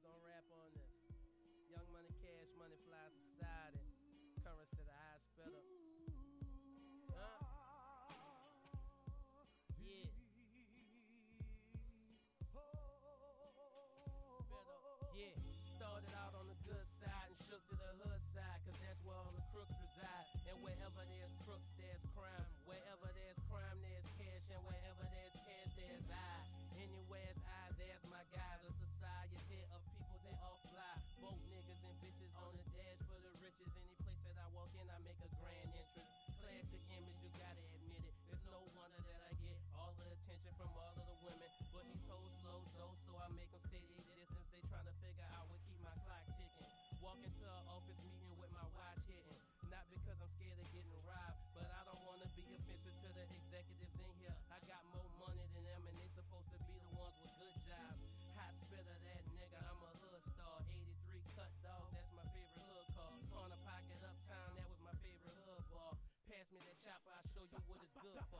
gonna rap on this. Young Money, Cash Money, Fly Society. Currency, the high spitter. Huh? Yeah. Spitter. Yeah. Started out on the good side and shook to the hood side, cause that's where all the crooks reside. And wherever there's crooks, there's crime. Wherever there's crime, there's cash. And wherever there's cash, there's I. Anywhere's I, there's my guys. A society of people that all fly. Both niggas and bitches on the dash for the riches. Any place that I walk in, I make a grand entrance. Classic image, you gotta admit it. It's no wonder that I get all the attention from all of the women. But these hoes slow though, so I make them stay their distance. They tryna figure out what keep my clock ticking. Walk into an office meeting with my watch hitting. Not because I'm scared of getting robbed, but I don't wanna be offensive to the executives in here. I got more money than them and they supposed to be the ones with good jobs. Hot spitter that nigga, I'm a hood star. 83 cut dog, that's my favorite hood car. Corner pocket uptown, that was my favorite hood bar. Pass me that chopper, I'll show you what it's good for.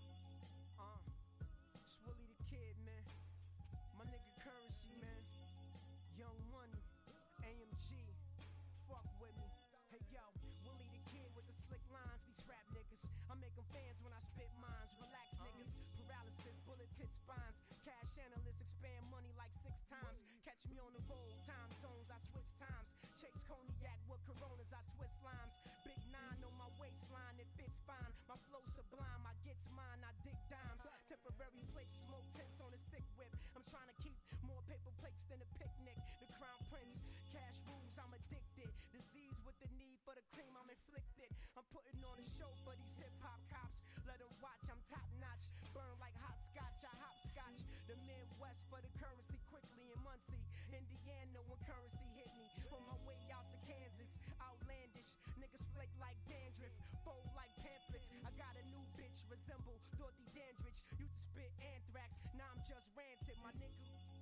It's Willie the Kid, man. My nigga Currency, man. Young Money, AMG, fuck with me. Hey yo, Willie the Kid with the slick lines, these rap niggas. I make them fans when I spit mines. Relax niggas, paralysis, bullets hit spines. Cash analysts expand money like 6 times. Catch me on the road, time zones, I switch times. Chase cognac with Coronas, I twist limes. Big 9 on my waistline, it fits fine. My flow sublime, I gets mine, I dig dimes. Temporary plates, smoke tents on a sick whip. I'm trying to keep more paper plates than a picnic. The Crown Prince, cash rules, I'm addicted. Disease with the need for the cream, I'm inflicted. I'm putting on a show for these hip-hop cops. Let them watch, I'm top-notch. Burn like hot scotch, I hopscotch. The Midwest for the currency quickly in Muncie, Indiana when currency hit me. On my way out to Kansas, outlandish. Niggas flake like dandruff, fold like pamphlets. I got a new bitch, resemble Dorothy Dandridge. Used to spit anthrax, now I'm just rancid, my nigga.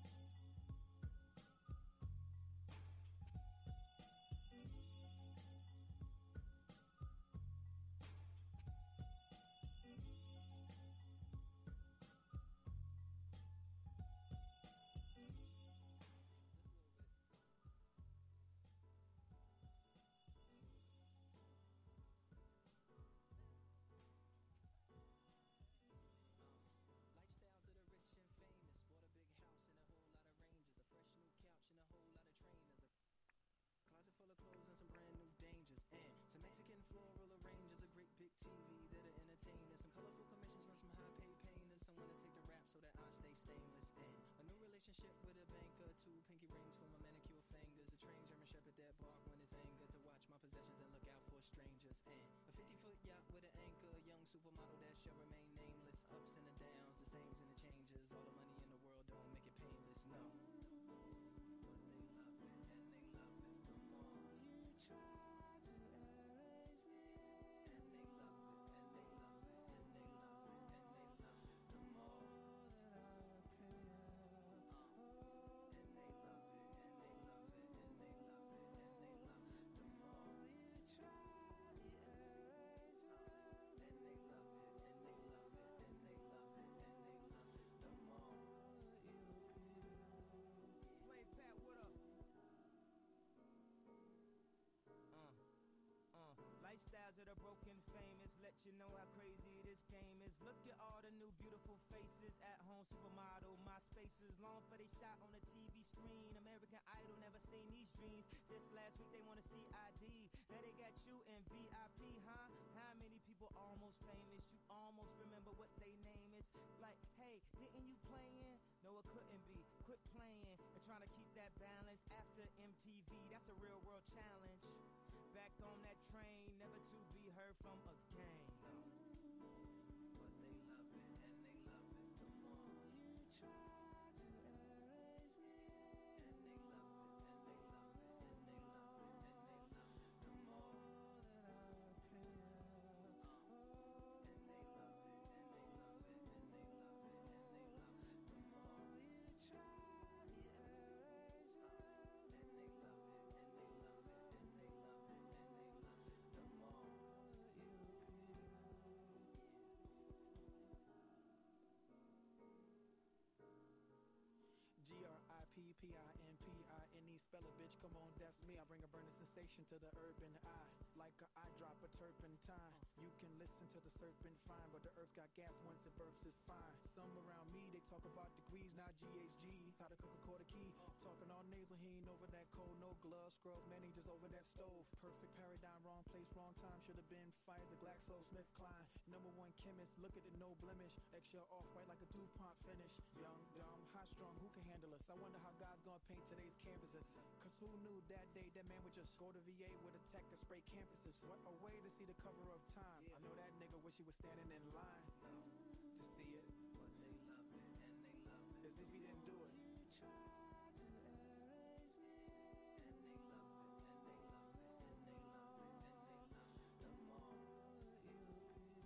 And a whole lot of trainers, a closet full of clothes and some brand new dangers, and some Mexican floral arrangers, a great big TV that'll entertain us, some colorful commissions from some high-paid painters, someone to take the rap so that I stay stainless, and a new relationship with a banker, 2 pinky rings for my manicure fingers, a trained German shepherd that bark when it's anger, to watch my possessions and look out for strangers, and a 50-foot yacht with an anchor, a young supermodel that shall remain nameless, ups and the downs, the sames and the changes, all the money in the world don't make it painless, no. Try to erase me, and they love it, and they love it, and they love it, and they love it, the more that I care. Oh, and they love it, and they love it, and they love it, and they love it, the more you try the eraser, and they love it, and they love it, and they love it, and they love it, the more that you care. Play Pat, what up? Lifestyles of the broken famous, let you know how crazy this game is. Look at all the new beautiful faces, at home supermodel, my spaces, long for they shot on the TV screen. American Idol, never seen these dreams. Just last week they wanna see ID, now they got you in VIP, huh? How many people almost famous? You almost remember what they name is. Like, hey, didn't you playing? No, it couldn't be. Quit playing and trying to keep that balance after MTV. That's a real world challenge. Back on that train, never to be heard from again. But they love it, and they love it, the more You try to erase me, and they love it, and they love it, and they love it, and they love it, the more that I care. Oh, and they love it, and they love it, and they love it, and they love it, the more you try the eraser, and they love it, and they love it, and they love it, and they love it, the more that you P-I-N-P-I-N-E, spell it, bitch, come on, that's me. I bring a burning sensation to the urban eye, like a eye drop of turpentine. You can listen to the serpent fine, but the earth got gas once it burps, it's fine. Some around me, they talk about degrees, not GHG, how to cook a quarter key. Talking all nasal, he ain't over that cold, no gloves, scrubs, man, he just over that stove. Perfect paradigm, wrong place, wrong time, should've been Pfizer, GlaxoSmithKline. Number one chemist, look at the no blemish, eggshell off-white like a DuPont finish. Young, dumb, high strung, who can handle us? I wonder how God's gonna paint today's canvases. Cause who knew that day that man would just go to VA with a tech to spray campuses? What a way to see the cover of Time. I know that nigga wish he was standing in line to see it, But they love it and they love it. as if he didn't do it. Try to erase me. And they love it and they love it and they love it and they love it. The more you peel.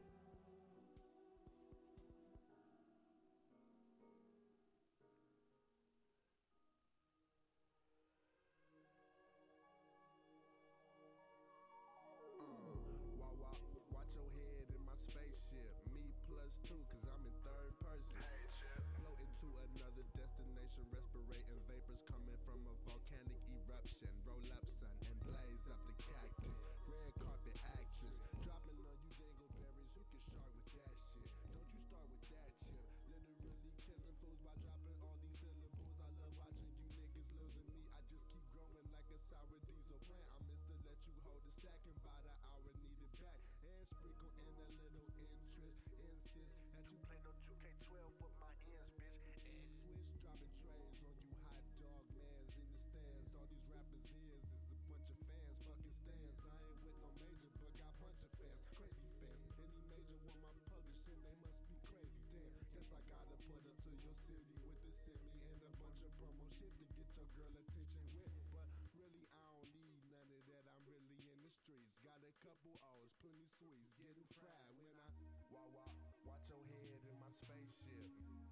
Watch your head in my spaceship. Me plus two, cause I'm in third person. Floating to another destination, respirating vapors coming from a volcanic eruption. Roll up, son, and blaze up the cactus. Red carpet actress, dropping on you dingleberries. Who can start with that shit? Don't you start with that chip. Literally killing fools by dropping all these syllables. I love watching you niggas losing me. I just keep growing like a sour diesel plant. I miss to let you hold the stack, and by the hour need it back. And sprinkle in a little interest. Insist that you play no 2K12 with my ends, bitch. Egg switch, dropping trays on you hot dog mans in the stands. All these rappers is a bunch of fans, fucking stands. I ain't with no major, but got bunch of fans, crazy fans. Any major want my publishing, they must be crazy. Damn, guess I gotta put her to your city with the semi and a bunch of promo shit to get your girl attention with. But really, I don't need none of that. I'm really in the streets. Got a couple O's, plenty sweets, getting fried when I watch your head in my spaceship.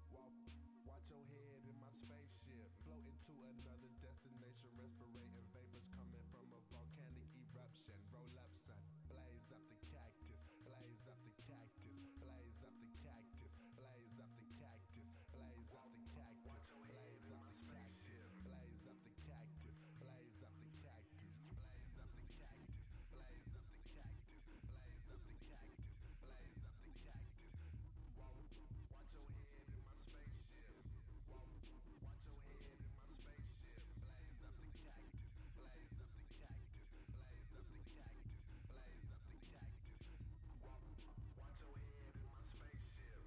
Watch your head in my spaceship. Floating to another destination, respirating vapors coming from a volcanic eruption. Roll up, son, blaze up the cactus, blaze up the cactus, blaze up the cactus, blaze up the cactus, blaze up the cactus, blaze up the cactus, blaze up the cactus, blaze up the cactus, blaze up the cactus, blaze up the cactus, blaze up the cactus, blaze up the cactus. Watch your head in my spaceship. Watch your head in my spaceship. Blaze up the cactus, blaze up the cactus, blaze up the cactus, blaze up the cactus. Watch your head in my spaceship.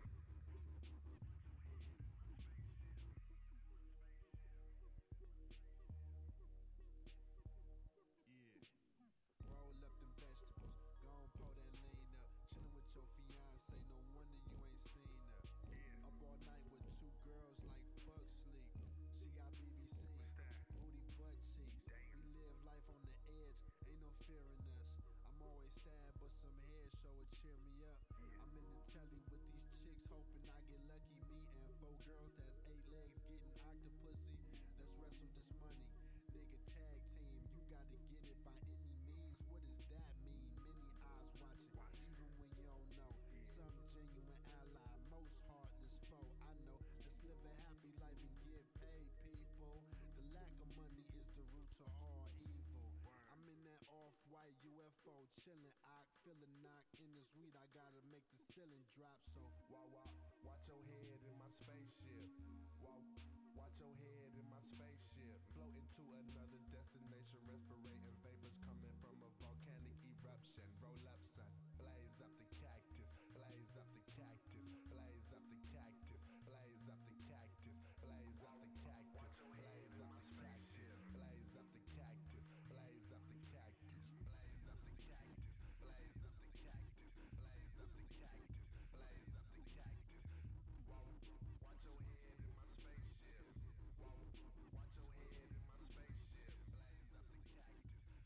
Yeah. Roll up them vegetables, gon' pull that lean up. Chillin' with your fiance, no wonder you ain't seen her. Up all night with two girls like fuck sleep. She got BBC, booty butt cheeks. We live life on the edge, ain't no fear in us. I'm always sad, but some head show would cheer me up. I'm in the telly with these chicks, hoping I get lucky. Me and four girls that's 8 legs getting octopussy. Let's wrestle this money, nigga, tag team. You gotta get it by any means. What does that mean? Many eyes watching, even when you don't know. Some genuine ally, most heartless foe. I know. Let's live a happy life and get paid, people. The lack of money is the root to all evil. I'm in that off-white UFO, chillin'. I feel a knock in this weed. I gotta make the ceiling drop. So watch your head in my spaceship. Watch your head in my spaceship. Floating to another destination, respirating vapors coming from a volcanic eruption. Roll up, son, blaze up the cactus, blaze up the cactus, blaze up the cactus, blaze up the cactus, blaze up the cactus, blaze up the cactus, blaze up the cactus, blaze up the cactus, blaze up the cactus, blaze up the cactus, blaze up the cactus, blaze up the cactus. Watch your head in my spaceship. Watch your head in my spaceship. Blaze up the cactus.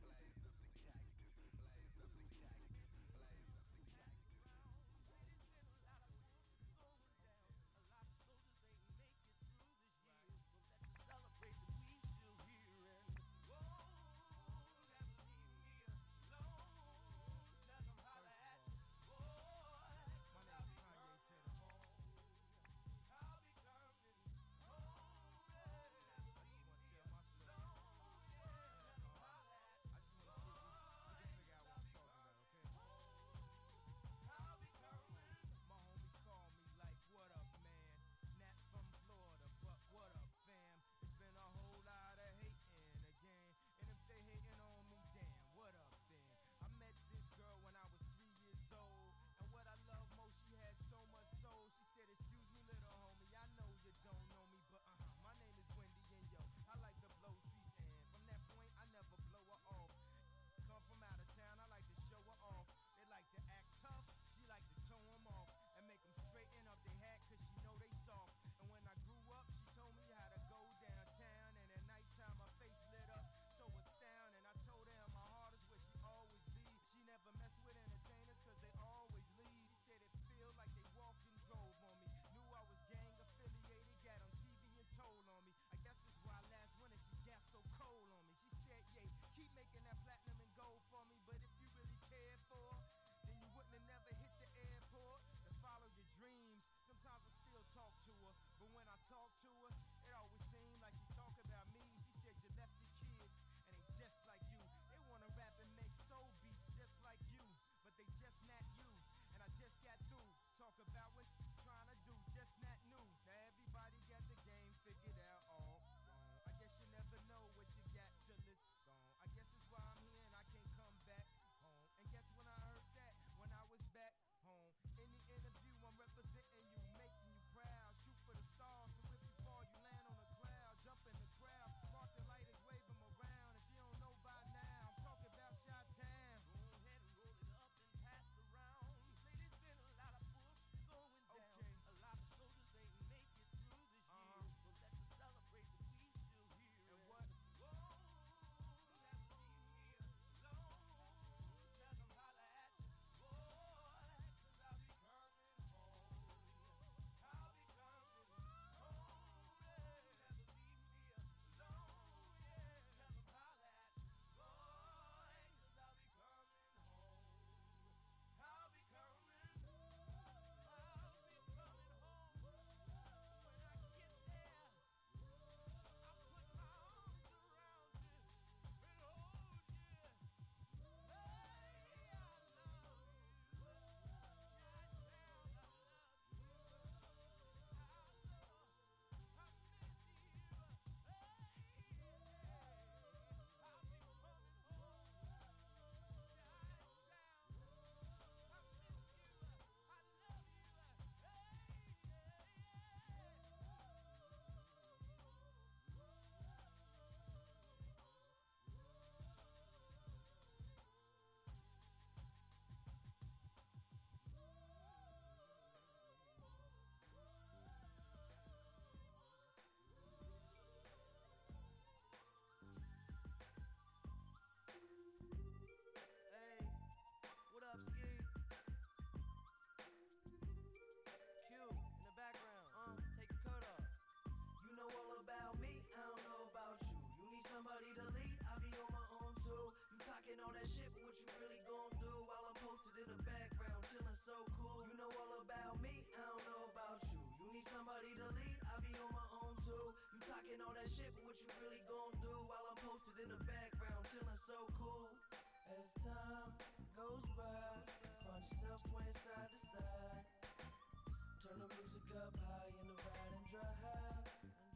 talking all that shit, but what you really gon' do while I'm posted in the background, chillin' so cool. You know all about me, I don't know about you. You need somebody to lead, I be on my own too. You talking all that shit, but what you really gon' do while I'm posted in the background, chillin' so cool. As time goes by, you find yourself swaying side to side. Turn the music up high in the ride and drive.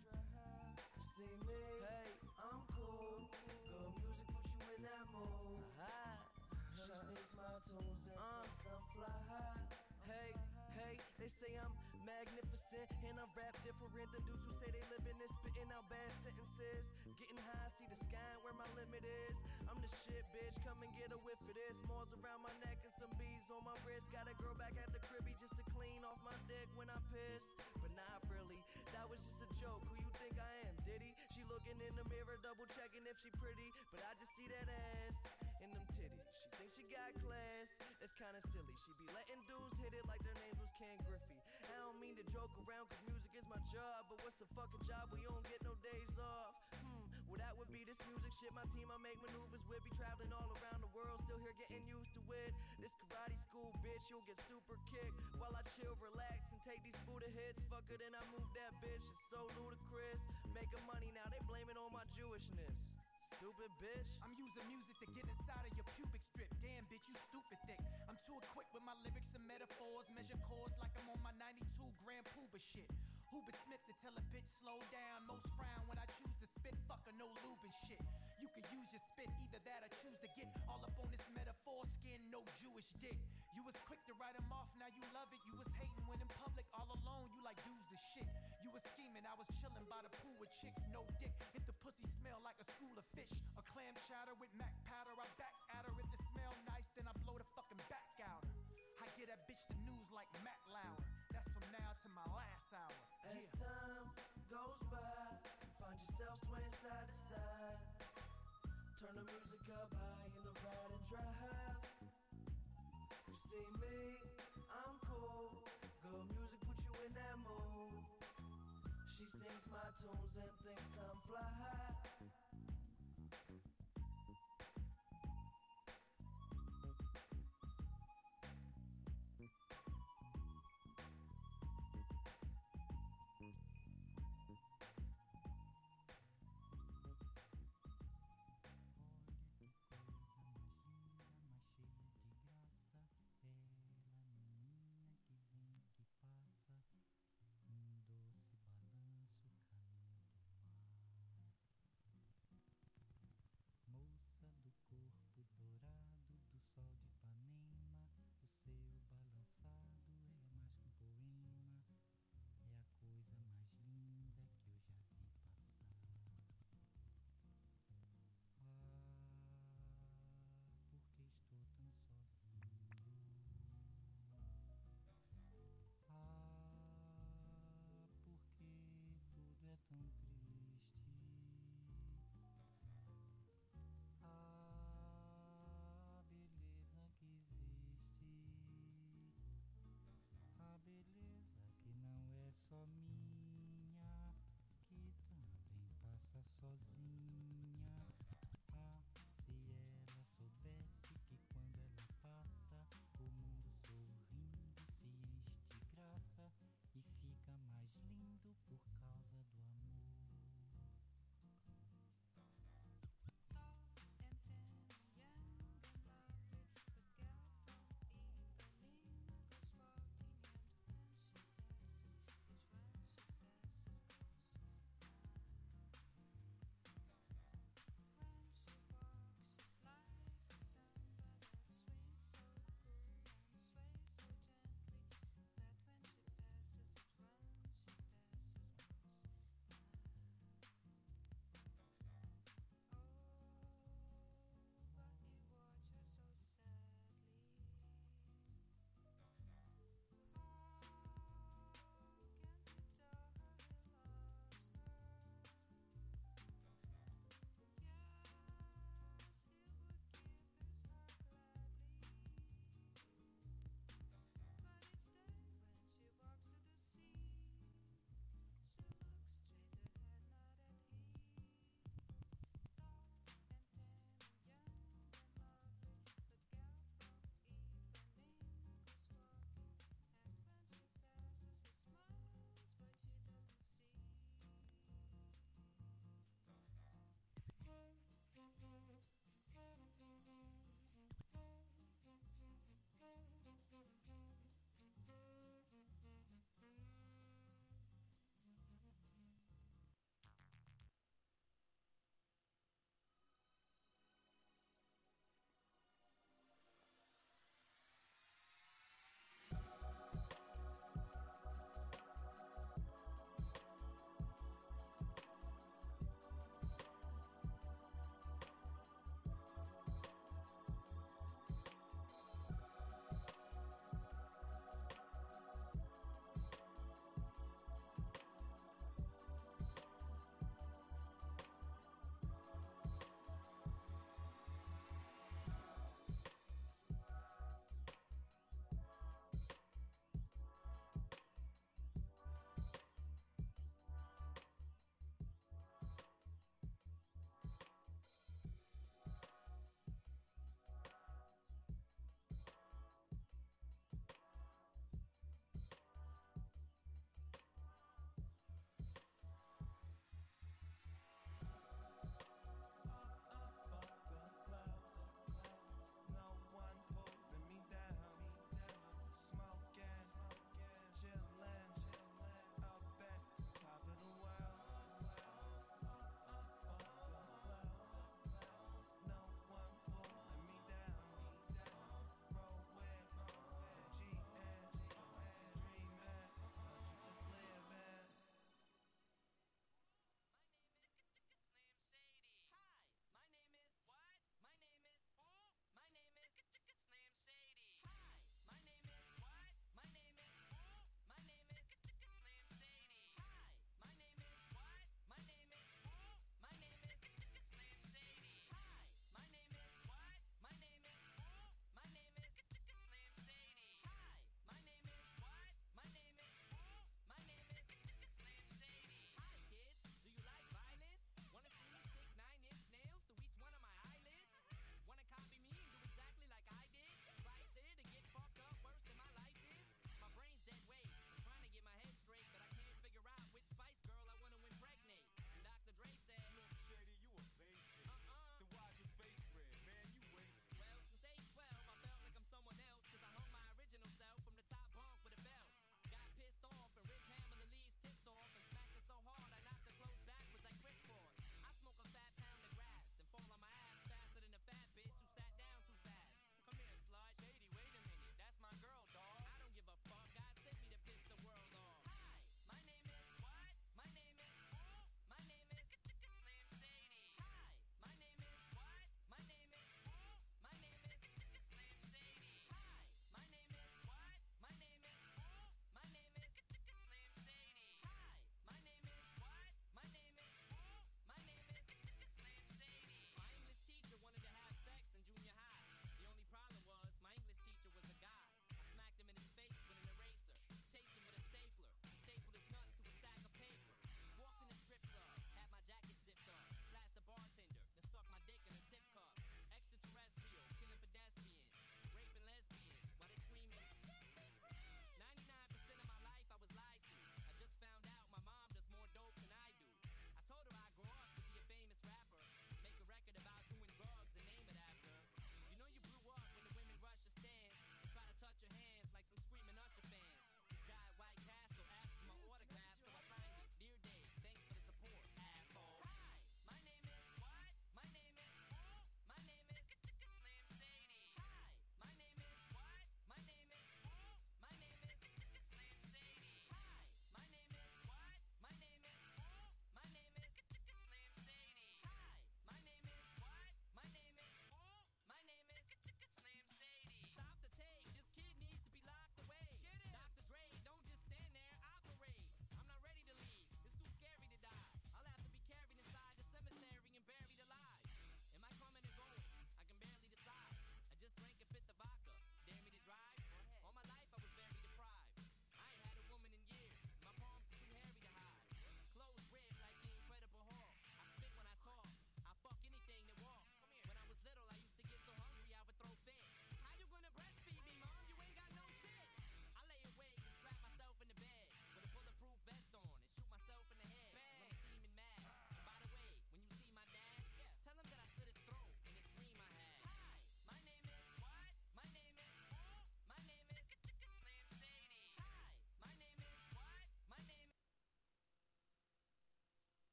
You see me, hey, I'm cool. Good music put you in that mood. She sings my tunes and some fly high. Hey, hey, they say I'm magnificent and I rap different than dudes who say they living and spitting out bad sentences. Getting high, see the sky and where my limit is. I'm the shit, bitch, come and get a whiff of this. Malls around my neck and some bees on my wrist. Got a girl back at the cribby just to clean off my dick when I piss. But not really, that was just a joke. Who you think I am, Diddy? She looking in the mirror, double checking if she pretty. But I just see that ass and them titties. She thinks she got class, it's kinda silly. She be letting dudes hit it like their names was Ken Griffey. I don't mean to joke around cause music is my job. But what's a fucking job when you don't get no days off? Well that would be this music shit. My team I make maneuvers with. Be traveling all around the world, still here getting used to it. This karate school, bitch, you'll get super kicked. While I chill, relax, and take these Buddha hits. Fuck it, and I move that bitch, it's so ludicrous. Making money now, they blame it on my Jewishness. Stupid bitch. I'm using music to get inside of your pubic strip. Damn, bitch, you stupid thick. I'm too equipped with my lyrics and metaphors. Measure chords like I'm on my 92-gram Pooba shit. Hooba Smith to tell a bitch slow down. Most frown when I choose to spit. Fuck a no lube and shit. You could use your spit, either that or choose to get all up on this metaphor skin, no Jewish dick. You was quick to write him off, now you love it. You was hating when in public, all alone, you like dudes the shit. You was scheming, I was chilling by the pool with chicks, no dick. If the pussy smell like a school of fish, a clam chowder with Mac powder, I back at her. If it smell nice, then I blow the fucking back out her. I get that bitch the news like Matt Lauer. That's from now to my last hour. As time goes by, you find yourself swaying side to side. Turn the music up high in the ride and drive. You see me, I'm cool. Good music put you in that mood. She sings my tunes and thinks I'm fly high. Só minha, que também passa sozinha. Ah, se ela soubesse que quando ela passa, o mundo sorrindo se enche de graça e fica mais lindo por causa do amor.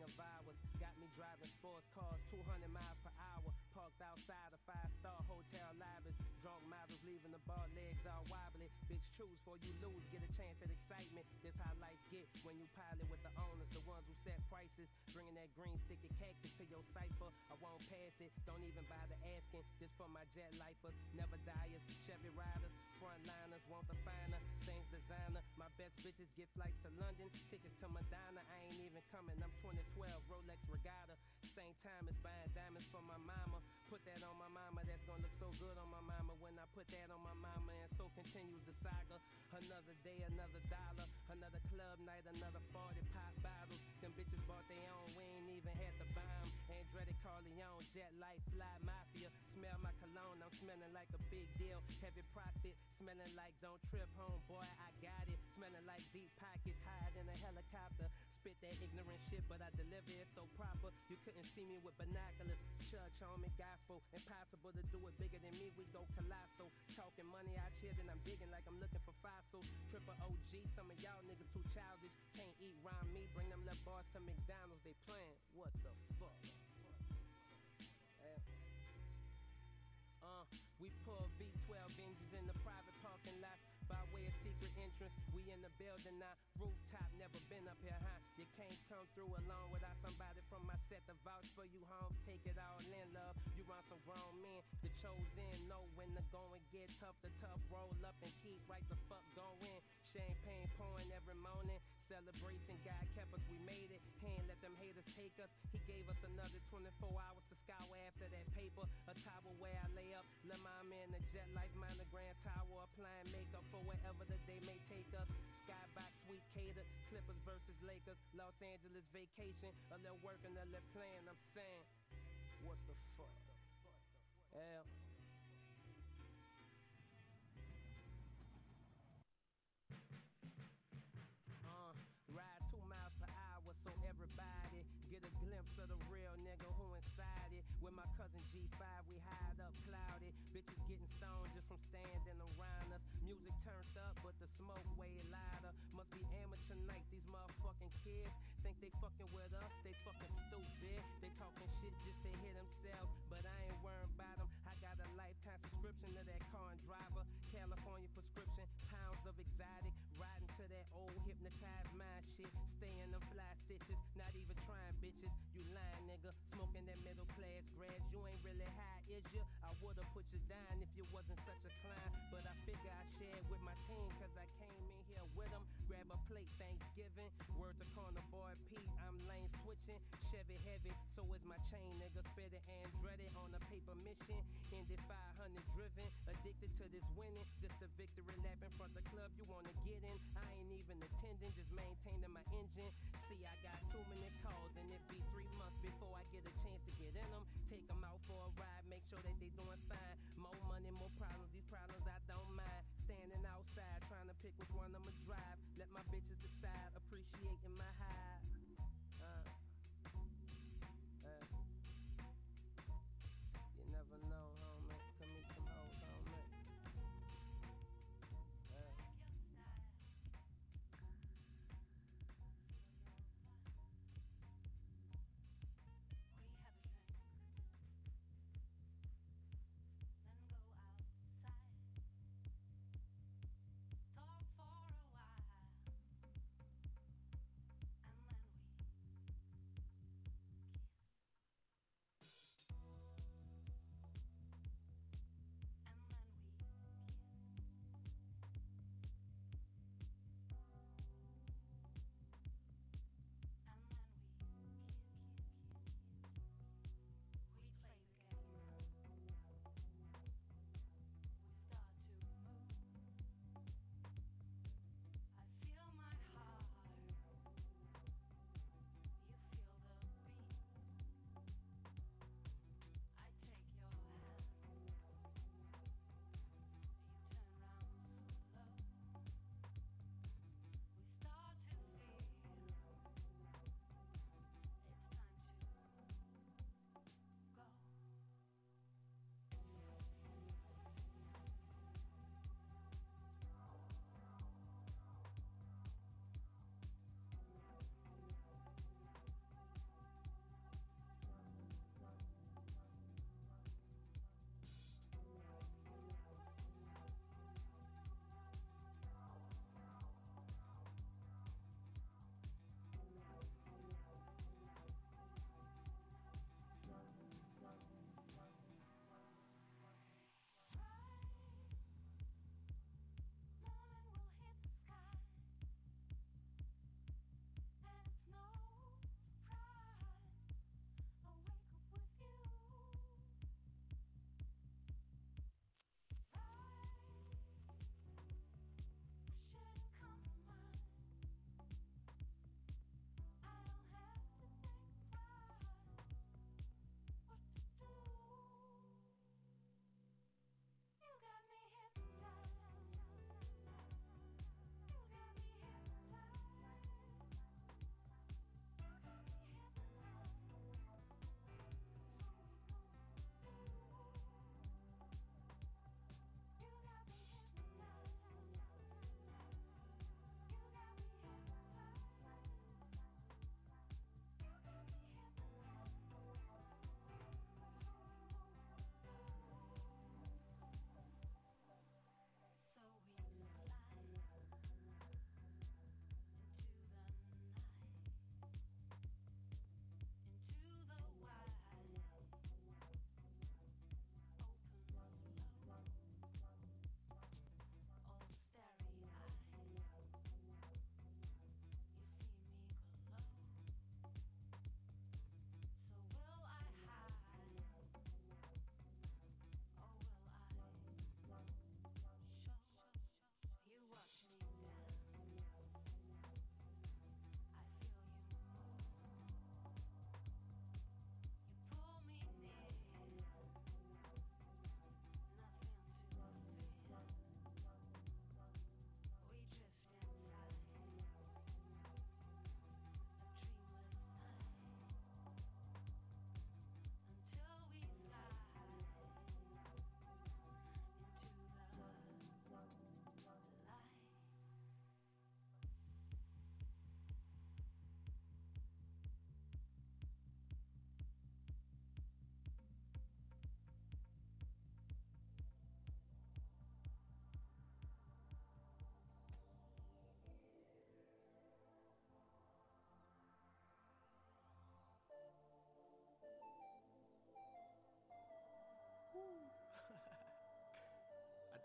of hours. Got me driving sports cars 200 miles per hour. Parked outside a 5-star hotel lobbies. Drunk models leaving the bar, legs all wobbly. Bitch, choose for you lose, get a chance at excitement. This how life get when you pilot with the owners, the ones who set prices. Bringing that green sticky cactus to your cipher. I won't pass it, don't even bother asking. This for my jet lifers, never diers, Chevy riders, frontliners, want the finer, things designer. My best bitches get flights to London, tickets to Madonna. I ain't even coming, I'm 2012, Rolex Regatta. Same time as buying diamonds for my mama. Put that on my mama, that's gonna look so good on my mama. When I put that on my mama, and so continues the saga. Another day, another dollar, another club night, another 40 pop bottles. Them bitches bought their own, we ain't even had to buy 'em. Andretti Corleone, jet life, fly mafia. Smell my cologne, I'm smelling like a big deal. Heavy profit, smelling like don't trip home, boy, I got it. Smelling like deep pockets, hide in a helicopter. Spit that ignorant shit, but I deliver it so proper. You couldn't see me with binoculars. Church on me, gospel. Impossible to do it bigger than me, we go colossal. Talking money out here, then I'm digging like I'm looking for fossils. Triple OG, some of y'all niggas too childish. Can't eat round me, bring them little bars to McDonald's, they playing. What the fuck? We pull V12 engines in the private parking lots by way of secret entrance. We in the building now, rooftop, never been up here, huh? You can't come through alone without somebody from my set to vouch for you, homes. Take it all in, love. You run some grown men, the chosen know when the going get tough. The tough roll up and keep right the fuck going. Champagne pouring every morning. Celebration, God kept us, we made it. He ain't let them haters take us. He gave us another 24 hours to scour after that paper. A towel where I lay up. Let mom in the jet life, mind the grand tower. Applying makeup for wherever the day may take us. Skybox, sweet cater. Clippers versus Lakers. Los Angeles vacation. A little work and a little playing. I'm saying, what the fuck? Hell. Ride 2 miles per hour so everybody get a glimpse of the real nigga who inside it. With my cousin G5, we hide up cloudy. Bitches getting stoned just from standing around us. Music turned up, but the smoke way louder. Must be amateur night, these motherfucking kids think they fucking with us, they fucking stupid. They talking shit just to hear themselves, but I ain't worrying about them. I got a lifetime subscription to that car and driver. California prescription, pounds of exotic. Riding to that old hypnotized mind shit. Stay in them fly stitches, not even trying bitches. You lying nigga, smoking that middle class grass. You ain't really high, is ya? I would've put you down if you wasn't such a clown. But I figure I shared with my team, cause I came in here with them. Grab a plate, Thanksgiving. Word to corner boy Pete, I'm lane switching. Chevy heavy, so is my chain nigga. Spit it Andretti on a paper mission. Indy 500 driven, addicted to this winning. This the victory lap in front the club you wanna get in. I ain't even attending, just maintaining my engine. See, I got too many calls, and it be 3 months before I get a chance to get in them. Take them out for a ride, make sure that they doing fine. More money, more problems, these problems I don't mind. Standing outside, trying to pick which one I'ma drive. Let my bitches decide, appreciating my high. You never know, homie. To meet some hoes, homie.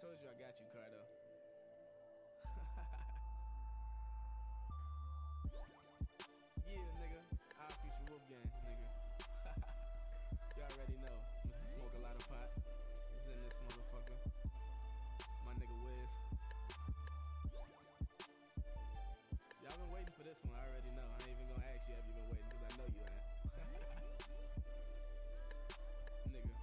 Told you I got you, Cardo. Yeah, nigga. Our future Wolf Gang, nigga. You already know. Mr. Smoke a lot of pot is in this motherfucker. My nigga Wiz. Y'all been waiting for this one, I already know. I ain't even gonna ask you have you been waiting, cause I know you ain't. Nigga.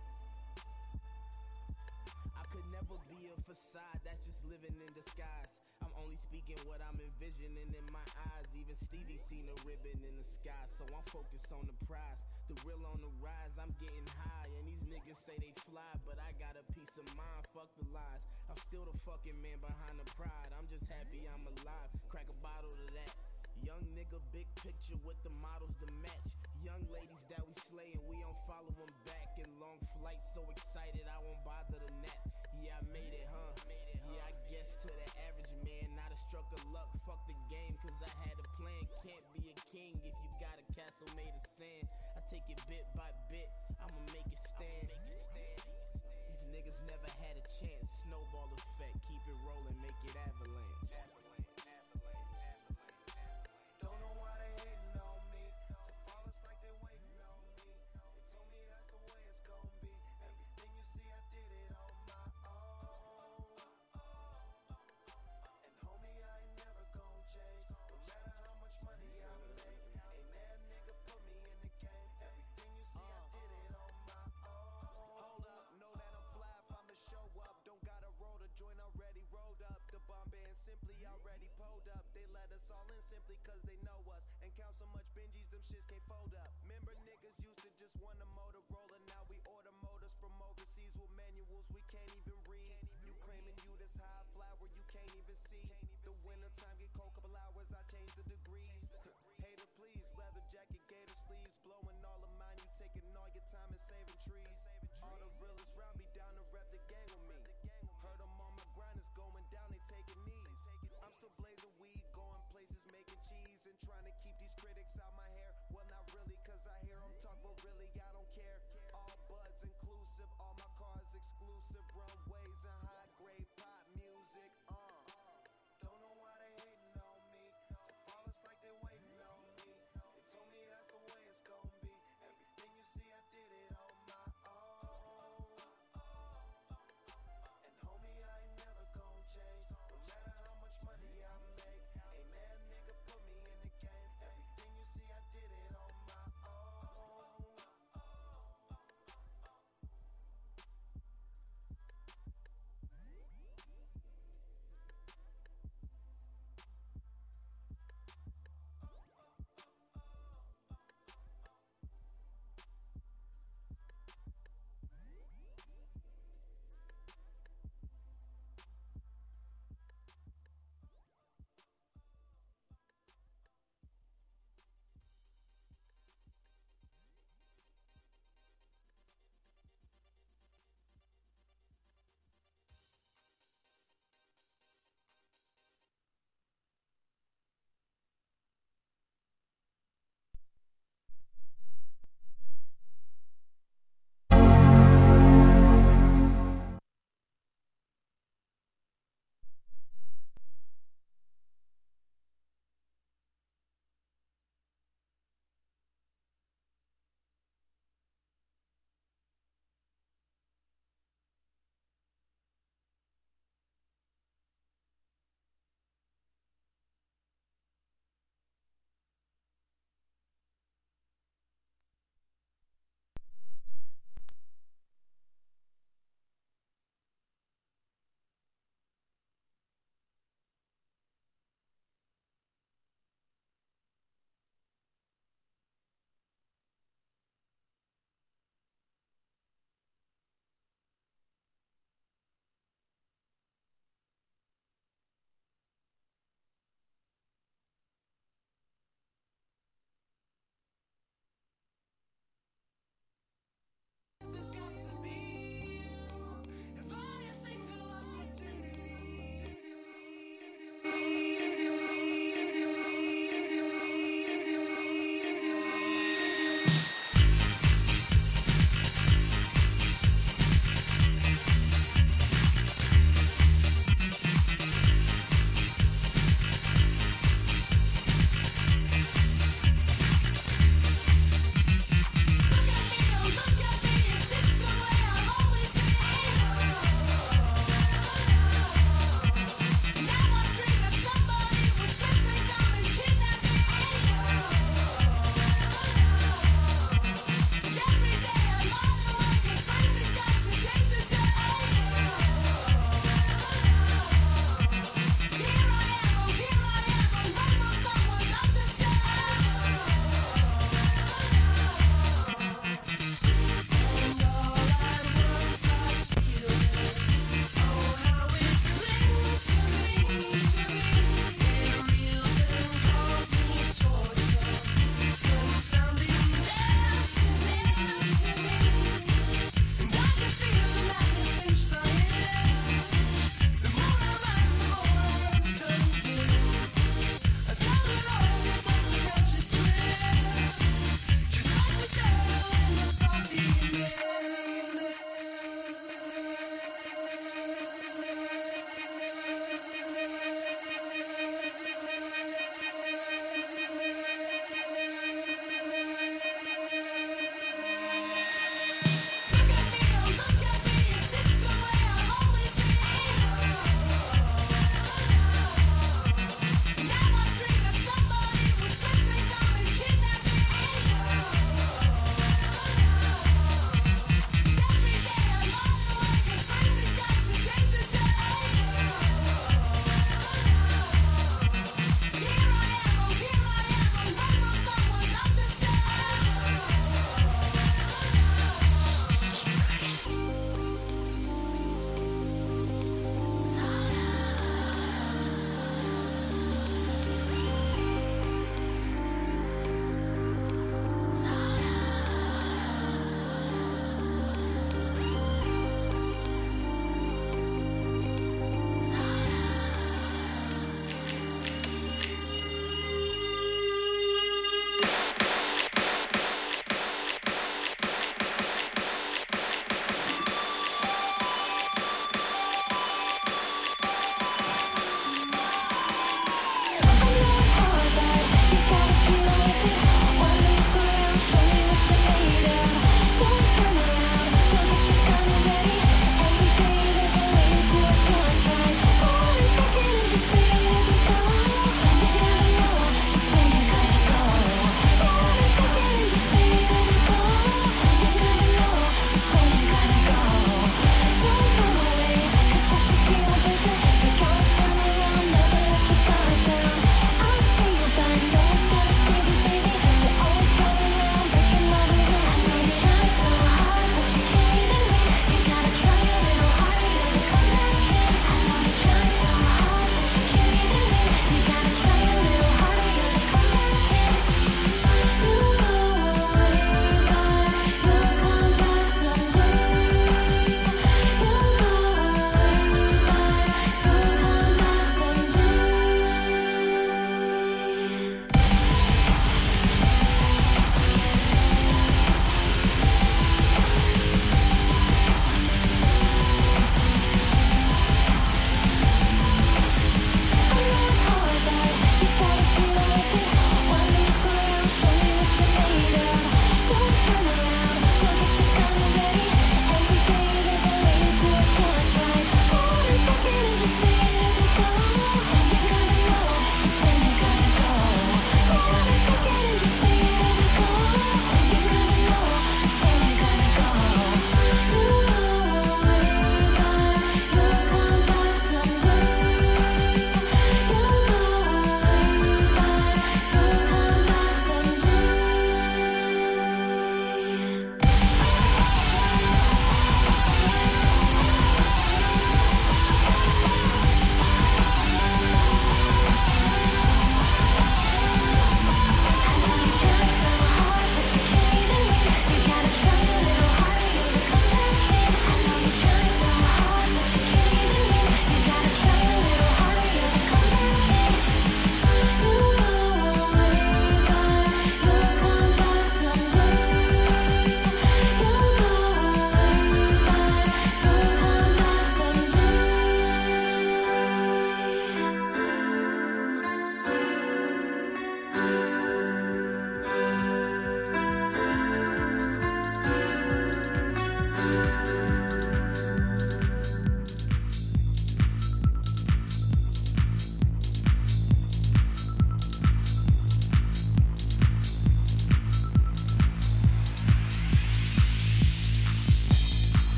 I could never be a facade, that's just living in disguise. I'm only speaking what I'm envisioning in my eyes. Even Stevie seen a ribbon in the sky, so I'm focused on the prize. The real on the rise, I'm getting high. And these niggas say they fly, but I got a peace of mind, fuck the lies. I'm still the fucking man behind the pride. I'm just happy I'm alive, crack a bottle to that. Young nigga, big picture with the models to match. Young ladies that we slay and we don't follow them back. In long flights, so excited I won't bother to nap. Yeah, I made it, huh? Yeah, I guess to the average man, not a stroke of luck. Fuck the game, cause I had a plan. Can't be a king if you got a castle made of sand. I take it bit by bit, I'ma make it stand. These niggas never had a chance. Snowball effect, keep it rolling, make it avalanche. Don't know why they hating on me. To flawless like they waiting on me. They told me that's the way it's gon' be. Everything you see, I did it on my own. And homie, I ain't never gon' change. No matter how much money I make. Ain't that nigga put me in the game. Everything you see, I did it on my own. Hold up, know that I'm fly if I'ma show up. Don't gotta roll the joint already rolled up. The bomb band simply already pulled up. They let us all in simply cause they know us. And count so much Benjis, them shits can't fold up. Remember niggas used to just want a Motorola. Now we order motors from overseas with manuals we can't even read. You claiming you this high fly where you can't even see. The winter time get cold, couple hours, I change the degrees. Hater please, leather jacket, gator sleeves. Blowing all of mine, you taking all your time and saving trees. All the realest round me down to rep the gang with me. Heard them on my grind, it's going down, they taking knees. I'm still blazing weed, going places, making cheese. And trying to keep these critics out my hair. Well, not really, cause I hear them talk, but really I don't care. All buds inclusive, all my cars exclusive. Runways and high grade pop music, Don't know why they hating on me. To flawless like they waiting on me. They told me that's the way it's gon' be. Everything you see, I did it on my own. And homie, I ain't never gon' change. No matter how much money I make. Ain't that nigga put me in the game. Everything you see, I did it on my own.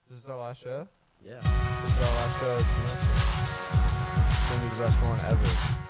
Is this our last show? Yeah. This is our last show. It's gonna be the best one ever.